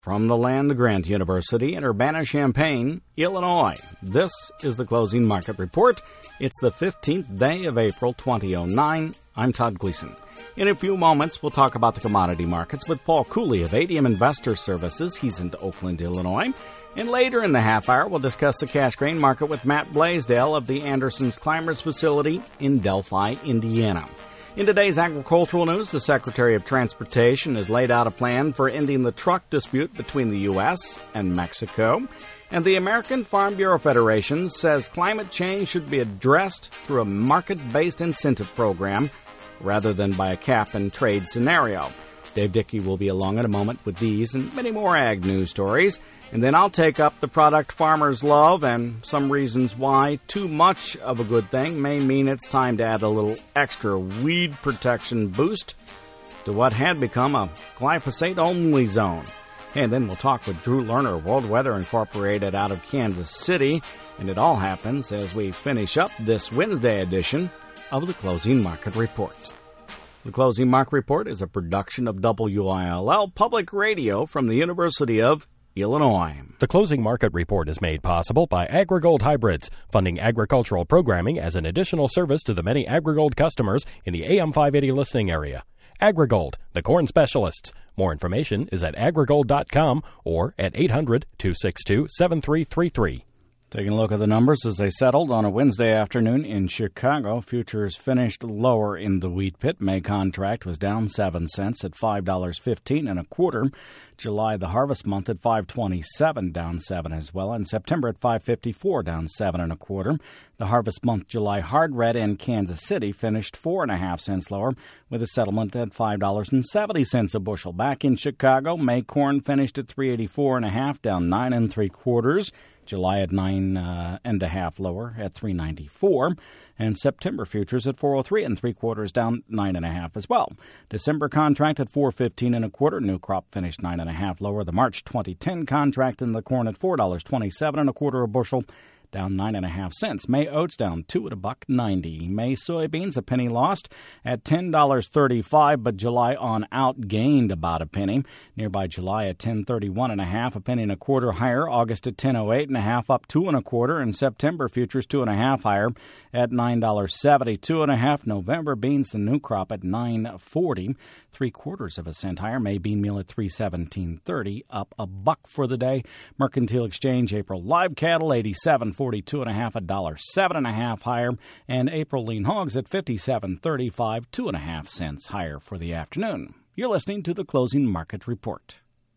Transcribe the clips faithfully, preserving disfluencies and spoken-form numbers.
From the land grant University in Urbana-Champaign, Illinois, this is the Closing Market Report. It's the fifteenth day of April, twenty oh nine. I'm Todd Gleason. In a few moments, we'll talk about the commodity markets with Paul Cooley of A D M Investor Services. He's in Oakland, Illinois. And later in the half hour, we'll discuss the cash grain market with Matt Blaisdell of the Anderson's Climbers facility in Delphi, Indiana. In today's agricultural news, the Secretary of Transportation has laid out a plan for ending the truck dispute between the U S and Mexico. And the American Farm Bureau Federation says climate change should be addressed through a market-based incentive program rather than by a cap-and-trade scenario. Dave Dickey will be along in a moment with these and many more ag news stories. And then I'll take up the product farmers love and some reasons why too much of a good thing may mean it's time to add a little extra weed protection boost to what had become a glyphosate-only zone. And then we'll talk with Drew Lerner, World Weather Incorporated out of Kansas City. And it all happens as we finish up this Wednesday edition of the Closing Market Report. The Closing Market Report is a production of W I L L Public Radio from the University of Illinois. The Closing Market Report is made possible by AgriGold Hybrids, funding agricultural programming as an additional service to the many AgriGold customers in the A M five eighty listening area. AgriGold, the corn specialists. More information is at agrigold dot com or at eight hundred, two six two, seven three three three. Taking a look at the numbers as they settled on a Wednesday afternoon in Chicago. Futures finished lower in the wheat pit. May contract was down seven cents at five dollars and fifteen cents and a quarter. July, the harvest month, at five twenty-seven, down seven as well. And September at five fifty-four, down seven and a quarter. The harvest month, July hard red in Kansas City finished four and a half cents lower, with a settlement at five dollars and seventy cents a bushel. Back in Chicago, May corn finished at three eighty-four and a half, down nine and three quarters. July at nine uh, and a half lower at three ninety-four, and September futures at four oh three and three quarters, down nine and a half as well. December contract at four fifteen and a quarter. New crop finished nine and a half lower. The March twenty ten contract in the corn at four dollars and twenty-seven and a quarter a bushel, down nine and a half cents. May oats down two at a buck ninety. May soybeans a penny lost at ten dollars and thirty-five cents, but July on out gained about a penny. Nearby July at ten thirty-one and a half, a penny and a quarter higher. August at ten oh eight and a half, up two and a quarter. And September futures two and a half higher at nine dollars and seventy-two and a half. November beans the new crop at nine forty, three quarters of a cent higher. May bean meal at three seventeen thirty, up a buck for the day. Mercantile Exchange April live cattle eighty-seven forty-two and a half, a dollar seven and a half higher, and April lean hogs at fifty-seven thirty-five, two and a half cents higher for the afternoon. You're listening to the Closing Market Report.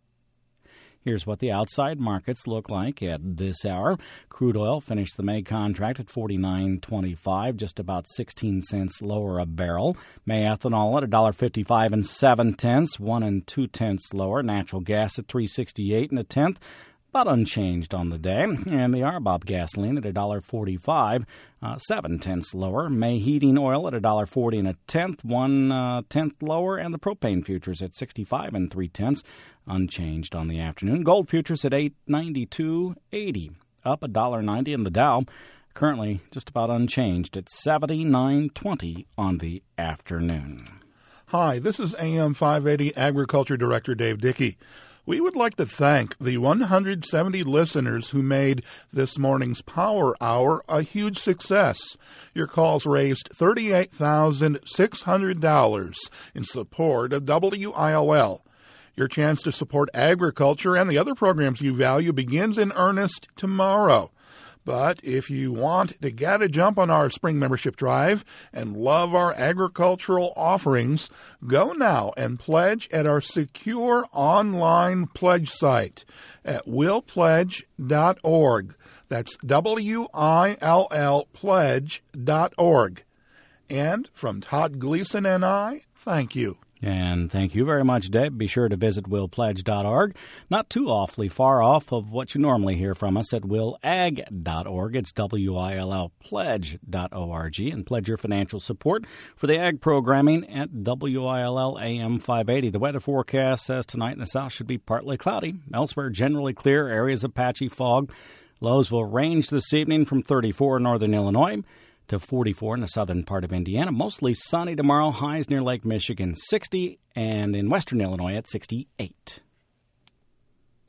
Here's what the outside markets look like at this hour. Crude oil finished the May contract at forty-nine twenty-five, just about sixteen cents lower a barrel. May ethanol at one dollar fifty-five and seven tenths, one and two tenths lower. Natural gas at three sixty-eight and a tenth, about unchanged on the day. And the R B O B gasoline at one dollar forty-five, uh, seven tenths lower. May heating oil at one dollar forty and a tenth, one uh, tenth lower. And the propane futures at sixty-five and three tenths, unchanged on the afternoon. Gold futures at eight ninety-two eighty, up one dollar ninety. And the Dow currently just about unchanged at seventy-nine twenty on the afternoon. Hi, this is A M five eighty Agriculture Director Dave Dickey. We would like to thank the one hundred seventy listeners who made this morning's Power Hour a huge success. Your calls raised thirty-eight thousand six hundred dollars in support of W I L L. Your chance to support agriculture and the other programs you value begins in earnest tomorrow. But if you want to get a jump on our spring membership drive and love our agricultural offerings, go now and pledge at our secure online pledge site at will pledge dot org. That's W I L L pledge dot org. And from Todd Gleason and I, thank you. And thank you very much, Deb. Be sure to visit will pledge dot org. Not too awfully far off of what you normally hear from us at will ag dot org. It's W I L L pledge dot org. And pledge your financial support for the ag programming at W I L L A M five eighty. The weather forecast says tonight in the south should be partly cloudy. Elsewhere, generally clear, areas of patchy fog. Lows will range this evening from thirty-four in northern Illinois to forty-four in the southern part of Indiana. Mostly sunny tomorrow. Highs near Lake Michigan, sixty, and in western Illinois at sixty-eight.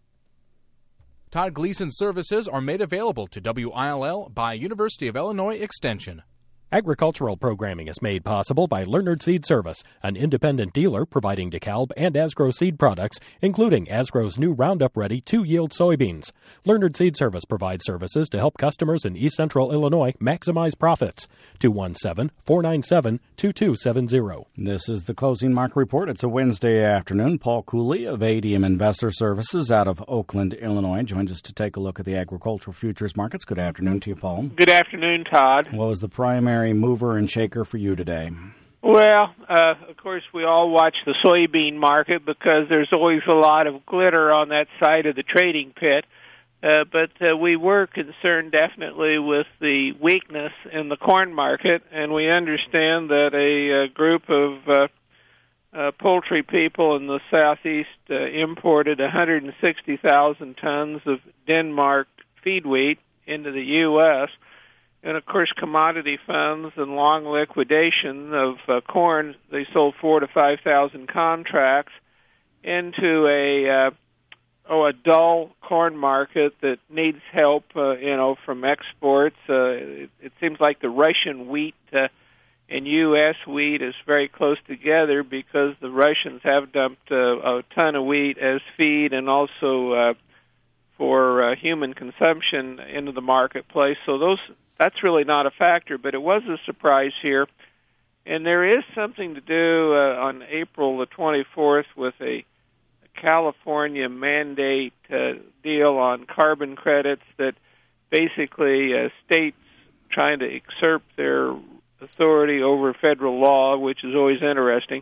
Todd Gleason's services are made available to W I L L by University of Illinois Extension. Agricultural programming is made possible by Leonard Seed Service, an independent dealer providing DeKalb and Asgrow seed products, including Asgrow's new Roundup Ready two-yield soybeans. Leonard Seed Service provides services to help customers in East Central Illinois maximize profits. two one seven, four nine seven, two two seven zero. This is the Closing Market Report. It's a Wednesday afternoon. Paul Cooley of A D M Investor Services out of Oakland, Illinois, joins us to take a look at the agricultural futures markets. Good afternoon to you, Paul. Good afternoon, Todd. What was the primary mover and shaker for you today? Well, uh, of course, we all watch the soybean market because there's always a lot of glitter on that side of the trading pit. Uh, but uh, we were concerned definitely with the weakness in the corn market, and we understand that a, a group of uh, uh, poultry people in the southeast uh, imported one hundred sixty thousand tons of Denmark feed wheat into the U S, and, of course, commodity funds and long liquidation of uh, corn, they sold four to five thousand contracts into a uh, oh a dull corn market that needs help, uh, you know, from exports. Uh, it, it seems like the Russian wheat uh, and U S wheat is very close together because the Russians have dumped uh, a ton of wheat as feed and also uh, for uh, human consumption into the marketplace. So those. That's really not a factor, but it was a surprise here. And there is something to do uh, on April the twenty-fourth with a California mandate uh, deal on carbon credits that basically uh, states trying to exert their authority over federal law, which is always interesting.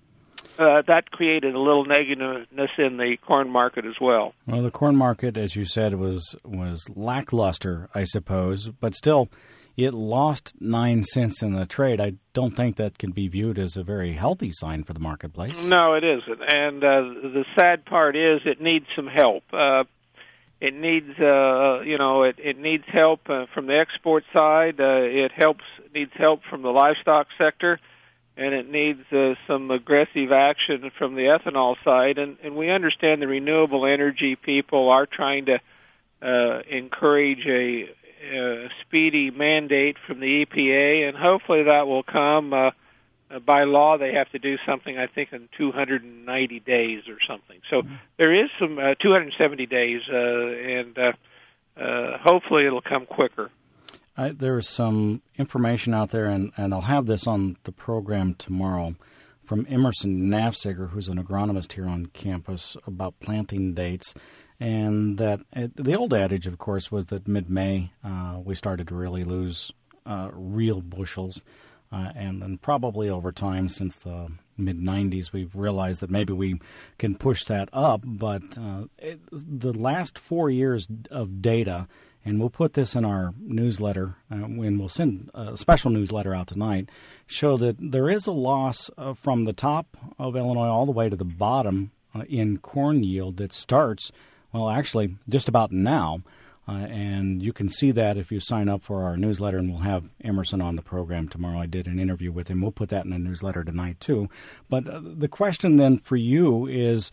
Uh, that created a little negativeness in the corn market as well. Well, the corn market, as you said, was was lackluster, I suppose, but still, it lost nine cents in the trade. I don't think that can be viewed as a very healthy sign for the marketplace. No, it isn't. And uh, the sad part is it needs some help. Uh, it needs, uh, you know, it, it needs help uh, from the export side. Uh, it helps needs help from the livestock sector. And it needs uh, some aggressive action from the ethanol side. And, and we understand the renewable energy people are trying to uh, encourage a, a speedy mandate from the E P A, and hopefully that will come. Uh, by law, they have to do something, I think, in two hundred ninety days or something. So mm-hmm. there is some uh, two hundred seventy days, uh, and uh, uh, hopefully it'll come quicker. I, there's some information out there, and, and I'll have this on the program tomorrow, from Emerson Nafziger, who's an agronomist here on campus, about planting dates. And that it, the old adage, of course, was that mid-May uh, we started to really lose uh, real bushels. Uh, and then probably over time, since the mid nineties, we've realized that maybe we can push that up. But uh, it, the last four years of data, and we'll put this in our newsletter, uh, and we'll send a special newsletter out tonight, show that there is a loss uh, from the top of Illinois all the way to the bottom uh, in corn yield that starts, well, actually, just about now. Uh, and you can see that if you sign up for our newsletter, and we'll have Emerson on the program tomorrow. I did an interview with him. We'll put that in the newsletter tonight, too. But uh, the question then for you is,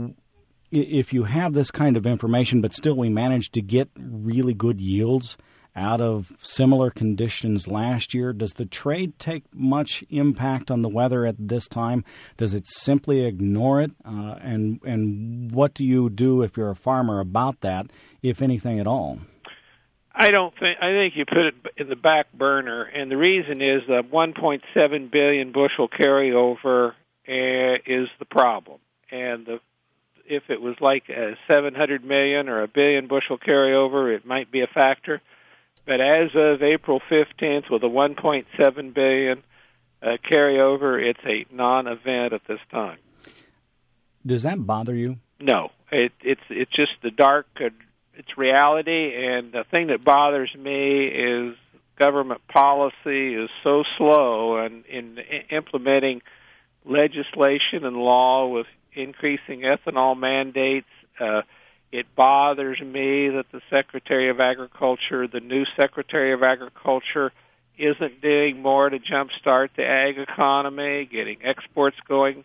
if you have this kind of information, but still we managed to get really good yields out of similar conditions last year, does the trade take much impact on the weather at this time? Does it simply ignore it? Uh, and and what do you do if you're a farmer about that, if anything at all? I don't think. I think you put it in the back burner, and the reason is the one point seven billion bushel carryover uh, is the problem, and the if it was like a seven hundred million or a billion bushel carryover, it might be a factor. But as of April fifteenth, with a one point seven billion uh, carryover, it's a non-event at this time. Does that bother you? No, it, it's it's just the dark. Uh, it's reality, and the thing that bothers me is government policy is so slow and in, in implementing legislation and law with increasing ethanol mandates. Uh, it bothers me that the Secretary of Agriculture, the new Secretary of Agriculture, isn't doing more to jumpstart the ag economy, getting exports going,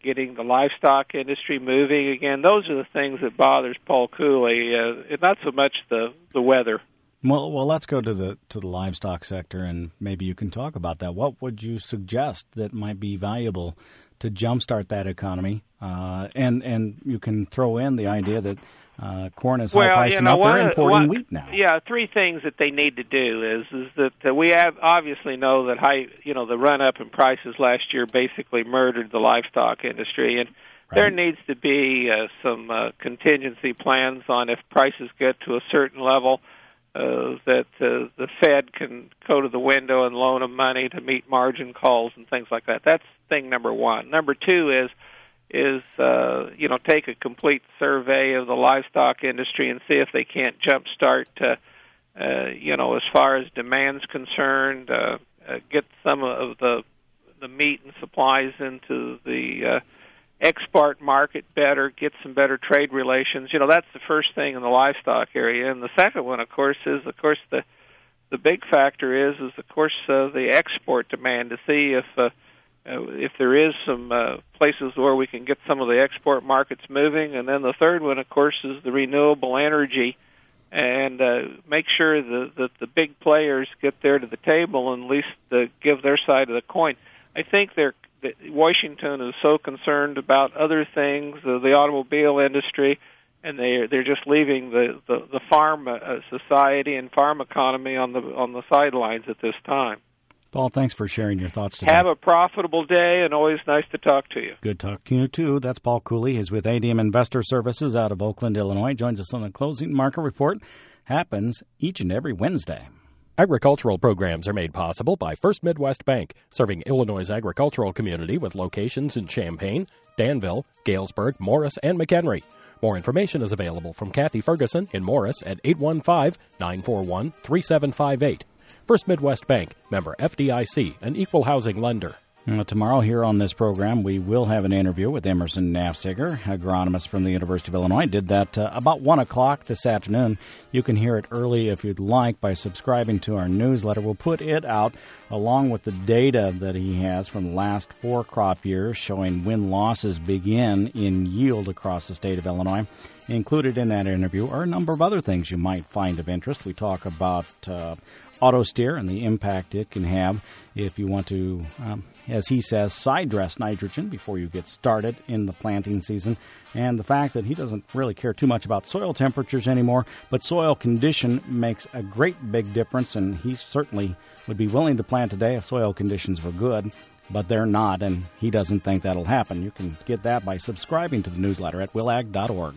getting the livestock industry moving again. Those are the things that bothers Paul Cooley, uh, not so much the, the weather. Well, well, let's go to the to the livestock sector, and maybe you can talk about that. What would you suggest that might be valuable to jumpstart that economy? Uh, and and you can throw in the idea that uh, corn is well, high-priced you know, enough. one, They're importing one, wheat now. Yeah, three things that they need to do is is that uh, we have obviously know that high, you know, the run-up in prices last year basically murdered the livestock industry, and right. there needs to be uh, some uh, contingency plans on if prices get to a certain level. Uh, that uh, the Fed can go to the window and loan them money to meet margin calls and things like that. That's thing number one. Number two is, is uh, you know, take a complete survey of the livestock industry and see if they can't jumpstart, uh, uh, you know, as far as demand's concerned, uh, uh, get some of the the meat and supplies into the uh, export market better, get some better trade relations. You know, that's the first thing in the livestock area. And the second one, of course, is, of course, the the big factor is, is of course, uh, the export demand to see if uh, uh, if there is some uh, places where we can get some of the export markets moving. And then the third one, of course, is the renewable energy, and uh, make sure that the, the big players get there to the table and at least uh, give their side of the coin. I think they're Washington is so concerned about other things, uh, the automobile industry, and they they're just leaving the, the, the farm uh, society and farm economy on the on the sidelines at this time. Paul, thanks for sharing your thoughts today. Have a profitable day, and always nice to talk to you. Good talking to you, too. That's Paul Cooley. He's with A D M Investor Services out of Oakland, Illinois. Joins us on the Closing Market Report. Happens each and every Wednesday. Agricultural programs are made possible by First Midwest Bank, serving Illinois' agricultural community with locations in Champaign, Danville, Galesburg, Morris, and McHenry. More information is available from Kathy Ferguson in Morris at eight one five, nine four one, three seven five eight. First Midwest Bank, member F D I C, an equal housing lender. Uh, tomorrow here on this program, we will have an interview with Emerson Nafziger, agronomist from the University of Illinois. Did that uh, about one o'clock this afternoon. You can hear it early if you'd like by subscribing to our newsletter. We'll put it out along with the data that he has from the last four crop years showing when losses begin in yield across the state of Illinois. Included in that interview are a number of other things you might find of interest. We talk about uh, auto steer and the impact it can have if you want to, um, as he says, side dress nitrogen before you get started in the planting season, and the fact that he doesn't really care too much about soil temperatures anymore, but soil condition makes a great big difference, and he certainly would be willing to plant today if soil conditions were good, but they're not, and he doesn't think that'll happen. You can get that by subscribing to the newsletter at willag dot org.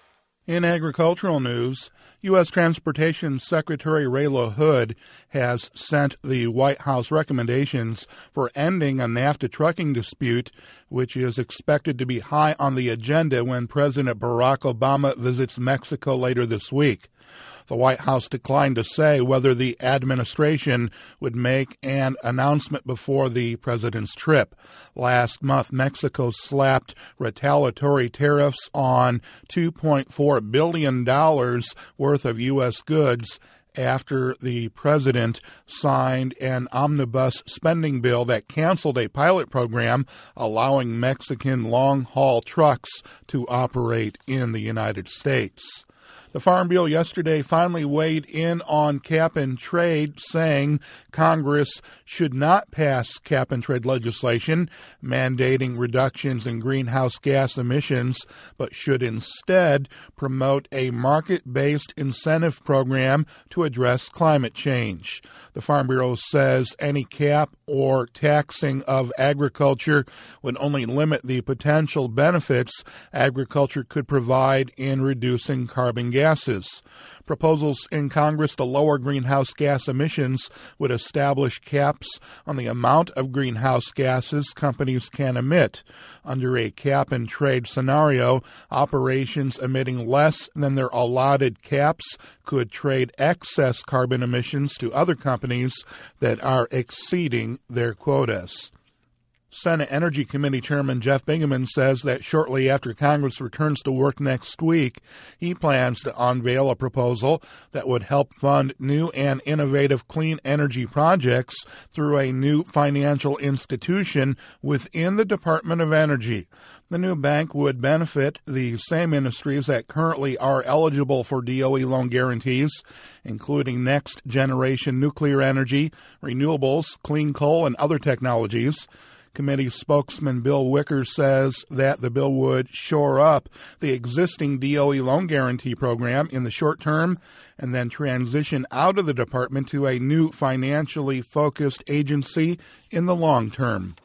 In agricultural news, U S. Transportation Secretary Ray LaHood has sent the White House recommendations for ending a NAFTA trucking dispute, which is expected to be high on the agenda when President Barack Obama visits Mexico later this week. The White House declined to say whether the administration would make an announcement before the president's trip. Last month, Mexico slapped retaliatory tariffs on two point four billion dollars worth of U S goods after the president signed an omnibus spending bill that canceled a pilot program allowing Mexican long-haul trucks to operate in the United States. The Farm Bill yesterday finally weighed in on cap and trade, saying Congress should not pass cap and trade legislation mandating reductions in greenhouse gas emissions, but should instead promote a market-based incentive program to address climate change. The Farm Bureau says any cap or taxing of agriculture would only limit the potential benefits agriculture could provide in reducing carbon gases. Gases. Proposals in Congress to lower greenhouse gas emissions would establish caps on the amount of greenhouse gases companies can emit. Under a cap-and-trade scenario, operations emitting less than their allotted caps could trade excess carbon emissions to other companies that are exceeding their quotas. Senate Energy Committee Chairman Jeff Bingaman says that shortly after Congress returns to work next week, he plans to unveil a proposal that would help fund new and innovative clean energy projects through a new financial institution within the Department of Energy. The new bank would benefit the same industries that currently are eligible for D O E loan guarantees, including next-generation nuclear energy, renewables, clean coal, and other technologies. Committee spokesman Bill Wicker says that the bill would shore up the existing D O E loan guarantee program in the short term and then transition out of the department to a new financially focused agency in the long term.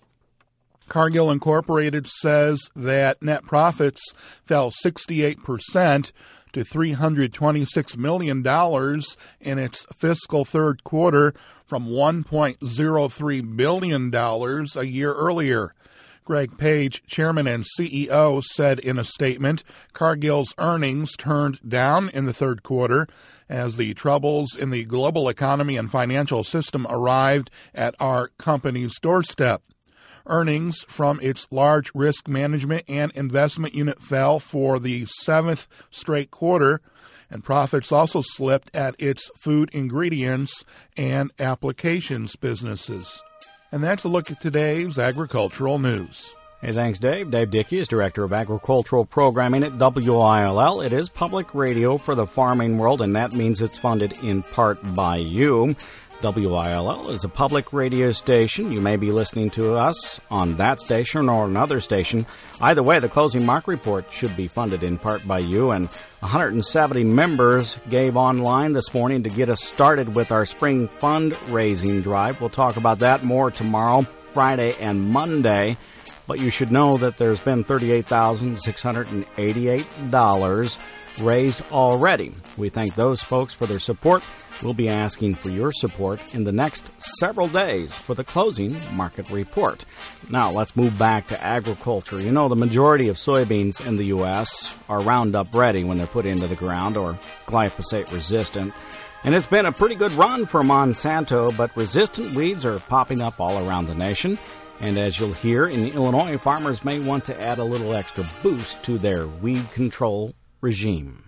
Cargill Incorporated says that net profits fell sixty-eight percent to three hundred twenty-six million dollars in its fiscal third quarter from one point oh three billion dollars a year earlier. Greg Page, chairman and C E O, said in a statement, Cargill's earnings turned down in the third quarter as the troubles in the global economy and financial system arrived at our company's doorstep. Earnings from its large risk management and investment unit fell for the seventh straight quarter, and profits also slipped at its food ingredients and applications businesses. And that's a look at today's agricultural news. Hey, thanks, Dave. Dave Dickey is Director of Agricultural Programming at W I L L. It is public radio for the farming world, and that means it's funded in part by you. W I L L is a public radio station. You may be listening to us on that station or another station. Either way, the Closing Market Report should be funded in part by you. And one hundred seventy members gave online this morning to get us started with our spring fundraising drive. We'll talk about that more tomorrow, Friday, and Monday. But you should know that there's been thirty-eight thousand six hundred eighty-eight dollars raised already. We thank those folks for their support. We'll be asking for your support in the next several days for the Closing Market Report. Now, let's move back to agriculture. You know, the majority of soybeans in the U S are Roundup ready when they're put into the ground or glyphosate resistant. And it's been a pretty good run for Monsanto, but resistant weeds are popping up all around the nation. And as you'll hear, in Illinois, farmers may want to add a little extra boost to their weed control regime.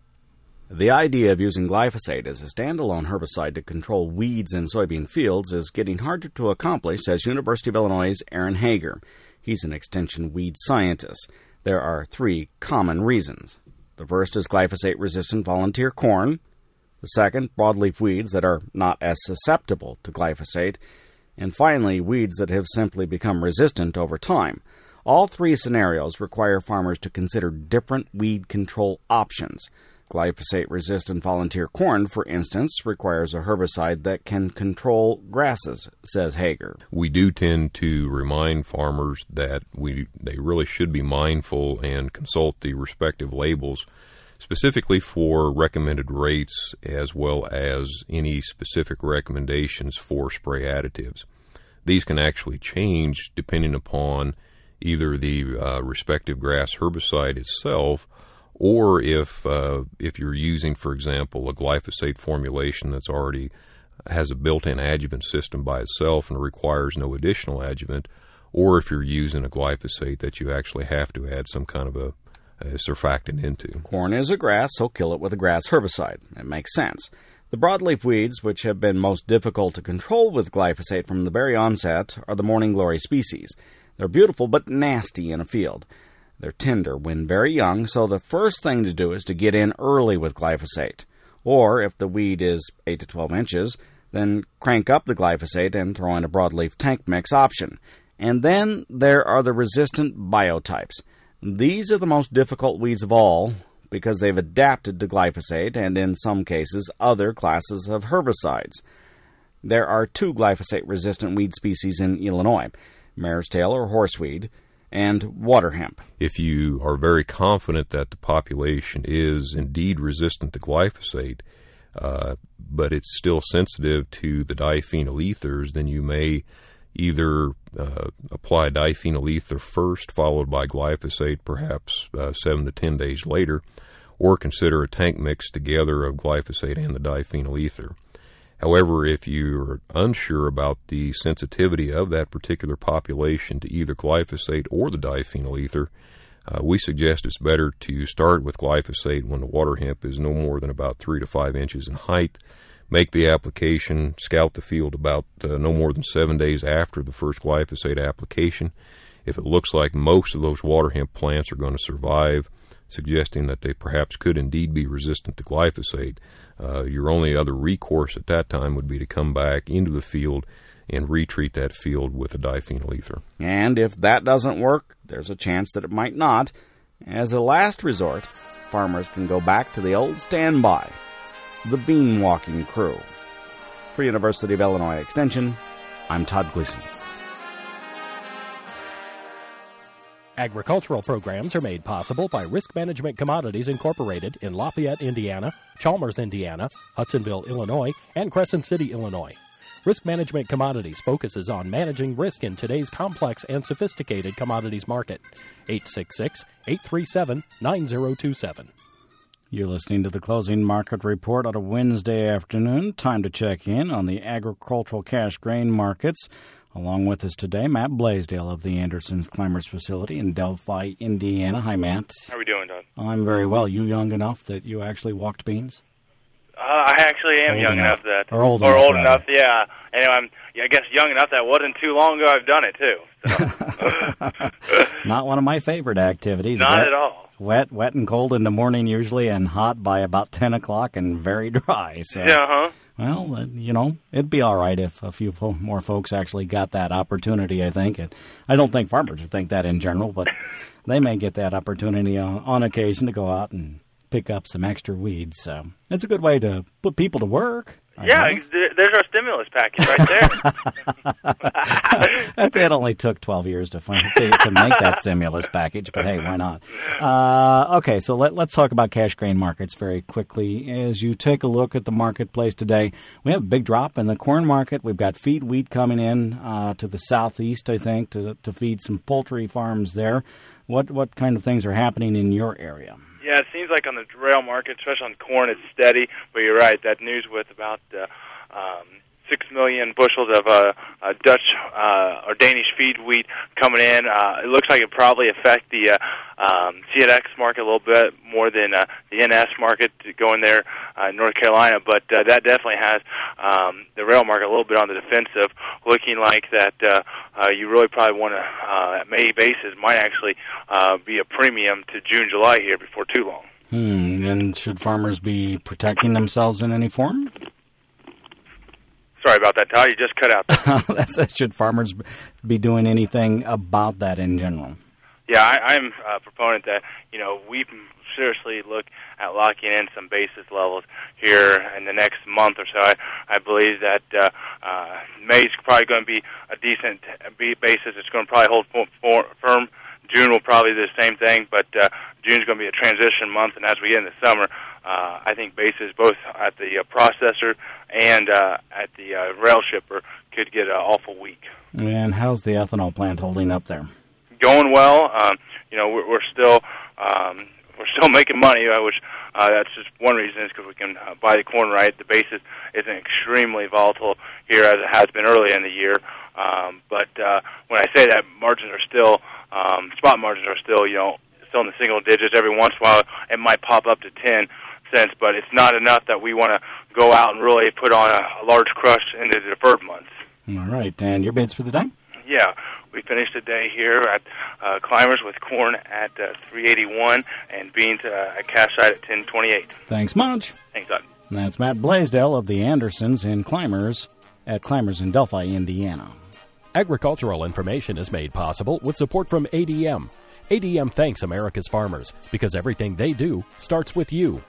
The idea of using glyphosate as a standalone herbicide to control weeds in soybean fields is getting harder to accomplish, says University of Illinois' Aaron Hager. He's an extension weed scientist. There are three common reasons. The first is glyphosate-resistant volunteer corn. The second, broadleaf weeds that are not as susceptible to glyphosate. And finally, weeds that have simply become resistant over time. All three scenarios require farmers to consider different weed control options. Glyphosate-resistant volunteer corn, for instance, requires a herbicide that can control grasses, says Hager. We do tend to remind farmers that we they really should be mindful and consult the respective labels, specifically for recommended rates as well as any specific recommendations for spray additives. These can actually change depending upon either the uh, respective grass herbicide itself, or if uh, if you're using, for example, a glyphosate formulation that's already has a built-in adjuvant system by itself and requires no additional adjuvant, or if you're using a glyphosate that you actually have to add some kind of a, a surfactant into. Corn is a grass, so kill it with a grass herbicide. It makes sense. The broadleaf weeds, which have been most difficult to control with glyphosate from the very onset, are the morning glory species. They're beautiful but nasty in a field. They're tender when very young, so the first thing to do is to get in early with glyphosate. Or, if the weed is eight to twelve inches, then crank up the glyphosate and throw in a broadleaf tank mix option. And then there are the resistant biotypes. These are the most difficult weeds of all because they've adapted to glyphosate and, in some cases, other classes of herbicides. There are two glyphosate-resistant weed species in Illinois, mare's tail or horseweed, and water hemp. If you are very confident that the population is indeed resistant to glyphosate, uh, but it's still sensitive to the diphenyl ethers, then you may either uh, apply diphenyl ether first, followed by glyphosate perhaps uh, seven to ten days later, or consider a tank mix together of glyphosate and the diphenyl ether. However, if you're unsure about the sensitivity of that particular population to either glyphosate or the diphenyl ether, uh, we suggest it's better to start with glyphosate when the water hemp is no more than about three to five inches in height. Make the application, scout the field about uh, no more than seven days after the first glyphosate application. If it looks like most of those water hemp plants are going to survive, suggesting that they perhaps could indeed be resistant to glyphosate, uh, your only other recourse at that time would be to come back into the field and retreat that field with a diphenyl ether. And if that doesn't work, there's a chance that it might not. As a last resort, farmers can go back to the old standby, the bean walking crew. For University of Illinois Extension, I'm Todd Gleason. Agricultural programs are made possible by Risk Management Commodities Incorporated in Lafayette, Indiana, Chalmers, Indiana, Hudsonville, Illinois, and Crescent City, Illinois. Risk Management Commodities focuses on managing risk in today's complex and sophisticated commodities market. eight six six, eight three seven, nine zero two seven. You're listening to the Closing Market Report on a Wednesday afternoon. Time to check in on the agricultural cash grain markets. Along with us today, Matt Blaisdell of the Andersons Climbers facility in Delphi, Indiana. Hi, Matt. How are we doing, Doug? I'm very well. You young enough that you actually walked beans? Uh, I actually am old young enough. enough that, or old or enough, old rather. enough, yeah. And I'm, yeah, I guess, young enough that wasn't too long ago. I've done it too. So. Not one of my favorite activities. Not wet, at all. Wet, wet and cold in the morning usually, and hot by about ten o'clock, and very dry. So. Yeah, huh? Well, uh, you know, it'd be all right if a few fo- more folks actually got that opportunity, I think. And I don't think farmers would think that in general, but they may get that opportunity on, on occasion to go out and pick up some extra weeds. So it's a good way to put people to work. I Yeah, guess. there- there's our stimulus package right there. It it only took twelve years to, find, to to make that stimulus package, but hey, why not? Uh, okay, so let, let's talk about cash grain markets very quickly. As you take a look at the marketplace today, we have a big drop in the corn market. We've got feed wheat coming in uh, to the southeast, I think, to to feed some poultry farms there. What what kind of things are happening in your area? Yeah, it seems like on the rail market, especially on corn, it's steady. But you're right, that news with about uh, um, six million bushels of uh, uh, Dutch uh, or Danish feed wheat coming in, uh, it looks like it probably affect the uh, um, C N X market a little bit more than uh, the N S market going there uh, in North Carolina. But uh, that definitely has um, the rail market a little bit on the defensive, looking like that uh, uh, you really probably want to, uh, at May basis, might actually uh, be a premium to June, July here before too long. Hmm. And should farmers be protecting themselves in any form? Sorry about that, Todd. You just cut out there. That's it. Should farmers be doing anything about that in general? Yeah, I, I'm a proponent that, you know, we seriously look at locking in some basis levels here in the next month or so. I, I believe that uh, uh, May's probably going to be a decent basis. It's going to probably hold for, for, firm. June will probably do the same thing, but uh, June's going to be a transition month, and as we get into summer, uh, I think basis both at the uh, processor and uh, at the uh, rail shipper could get uh, awful weak. And how's the ethanol plant holding up there? Going well. Um, you know, we're, we're still um, we're still making money, uh, which uh, that's just one reason is because we can uh, buy the corn right. The basis isn't extremely volatile here as it has been early in the year. Um, but uh, when I say that, margins are still um, spot margins are still you know still in the single digits. Every once in a while, it might pop up to ten cents, but it's not enough that we want to go out and really put on a, a large crush into the deferred months. All right, and your bids for the day? Yeah, we finished the day here at uh, Climbers with corn at uh, three eighty-one and beans uh, at cash side at ten twenty-eight. Thanks much. Thanks, Doug. That's Matt Blaisdell of the Andersons in Climbers at Climbers in Delphi, Indiana. Agricultural information is made possible with support from A D M. A D M thanks America's farmers because everything they do starts with you.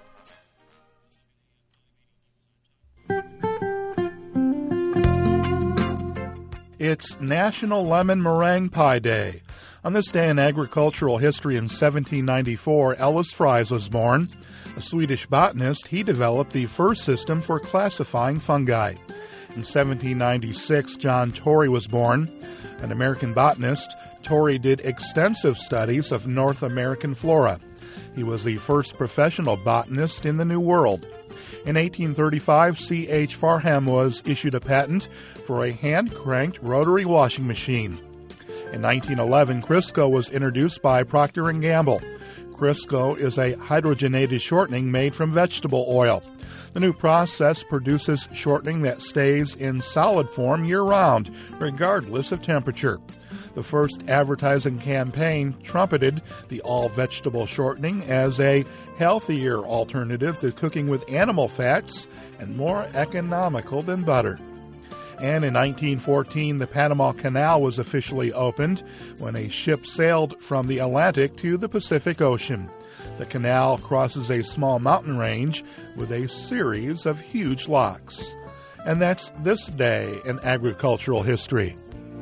It's National Lemon Meringue Pie Day. On this day in agricultural history in seventeen ninety-four, Ellis Fries was born. A Swedish botanist, he developed the first system for classifying fungi. In seventeen ninety-six, John Torrey was born. An American botanist, Torrey did extensive studies of North American flora. He was the first professional botanist in the New World. In eighteen thirty-five, C H Farham was issued a patent for a hand-cranked rotary washing machine. In nineteen eleven, Crisco was introduced by Procter and Gamble. Crisco is a hydrogenated shortening made from vegetable oil. The new process produces shortening that stays in solid form year-round, regardless of temperature. The first advertising campaign trumpeted the all-vegetable shortening as a healthier alternative to cooking with animal fats and more economical than butter. And in nineteen fourteen, the Panama Canal was officially opened when a ship sailed from the Atlantic to the Pacific Ocean. The canal crosses a small mountain range with a series of huge locks. And that's this day in agricultural history.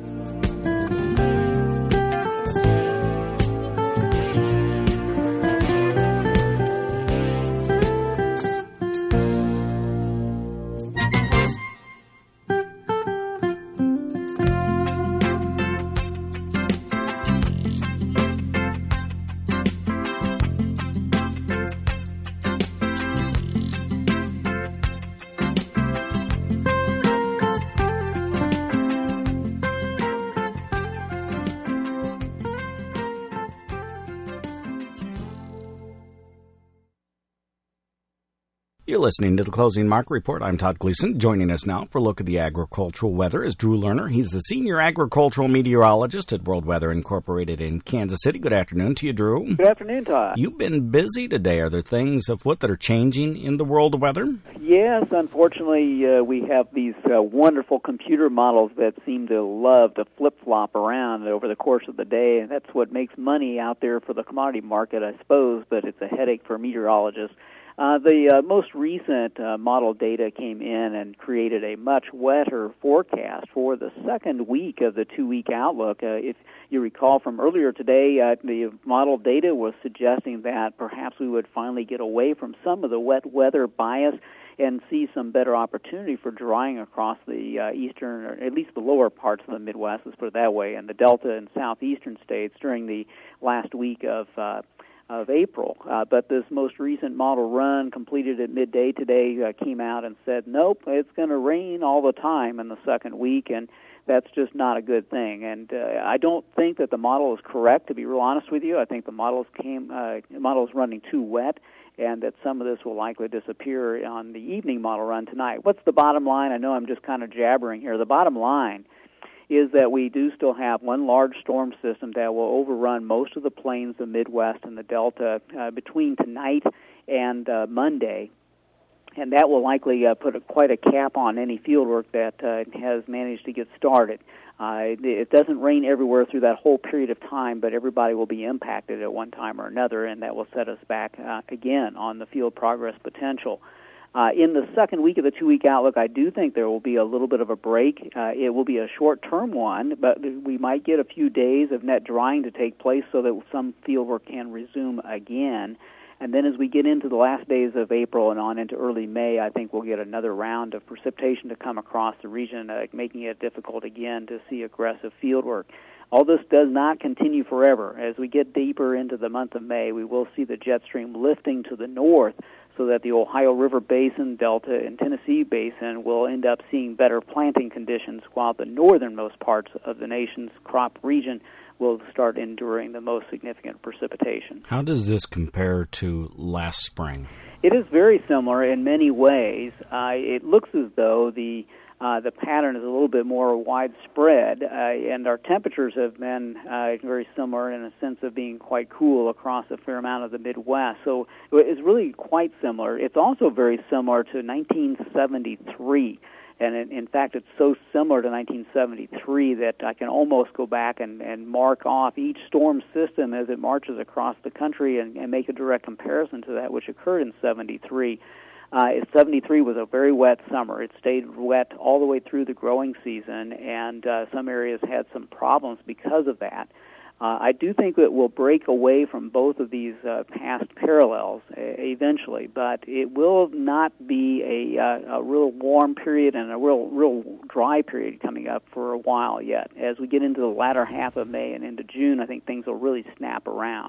You're listening to the Closing Market Report. I'm Todd Gleason. Joining us now for a look at the agricultural weather is Drew Lerner. He's the senior agricultural meteorologist at World Weather Incorporated in Kansas City. Good afternoon to you, Drew. Good afternoon, Todd. You've been busy today. Are there things afoot that are changing in the world of weather? Yes, unfortunately, uh, we have these uh, wonderful computer models that seem to love to flip-flop around over the course of the day, and that's what makes money out there for the commodity market, I suppose, but it's a headache for meteorologists. Uh, the uh, most recent uh, model data came in and created a much wetter forecast for the second week of the two-week outlook. Uh, if you recall from earlier today, uh, the model data was suggesting that perhaps we would finally get away from some of the wet weather bias and see some better opportunity for drying across the uh, eastern, or at least the lower parts of the Midwest, let's put it that way, and the Delta and southeastern states during the last week of uh of April. Uh, but this most recent model run completed at midday today uh, came out and said, nope, it's going to rain all the time in the second week, and that's just not a good thing. And uh, I don't think that the model is correct, to be real honest with you. I think the models came, uh, the model is running too wet, and that some of this will likely disappear on the evening model run tonight. What's the bottom line? I know I'm just kind of jabbering here. The bottom line is that we do still have one large storm system that will overrun most of the plains, the Midwest, and the Delta uh, between tonight and uh, Monday. And that will likely uh, put a, quite a cap on any field work that uh, has managed to get started. Uh, it, it doesn't rain everywhere through that whole period of time, but everybody will be impacted at one time or another, and that will set us back uh, again on the field progress potential. Uh, in the second week of the two-week outlook, I do think there will be a little bit of a break. Uh, it will be a short-term one, but we might get a few days of net drying to take place so that some fieldwork can resume again. And then as we get into the last days of April and on into early May, I think we'll get another round of precipitation to come across the region, uh, making it difficult again to see aggressive fieldwork. All this does not continue forever. As we get deeper into the month of May, we will see the jet stream lifting to the north so that the Ohio River Basin, Delta, and Tennessee Basin will end up seeing better planting conditions, while the northernmost parts of the nation's crop region will start enduring the most significant precipitation. How does this compare to last spring? It is very similar in many ways. Uh, it looks as though the Uh, the pattern is a little bit more widespread, uh, and our temperatures have been uh, very similar in a sense of being quite cool across a fair amount of the Midwest. So it's really quite similar. It's also very similar to nineteen seventy-three, and in, in fact, it's so similar to nineteen seventy-three that I can almost go back and, and mark off each storm system as it marches across the country and, and make a direct comparison to that which occurred in seventy-three. Uh, seventy-three was a very wet summer. It stayed wet all the way through the growing season, and uh, some areas had some problems because of that. Uh, I do think that we'll break away from both of these uh, past parallels uh, eventually, but it will not be a, uh, a real warm period and a real, real dry period coming up for a while yet. As we get into the latter half of May and into June, I think things will really snap around.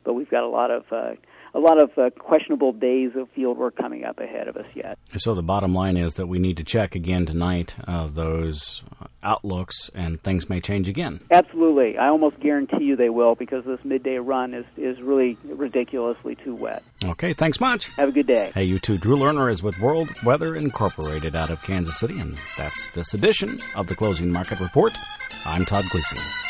but we've got a lot of uh, a lot of uh, questionable days of field work coming up ahead of us yet. So the bottom line is that we need to check again tonight uh, those outlooks, and things may change again. Absolutely. I almost guarantee you they will, because this midday run is, is really ridiculously too wet. Okay, thanks much. Have a good day. Hey, you too. Drew Lerner is with World Weather Incorporated out of Kansas City, and that's this edition of the Closing Market Report. I'm Todd Gleason.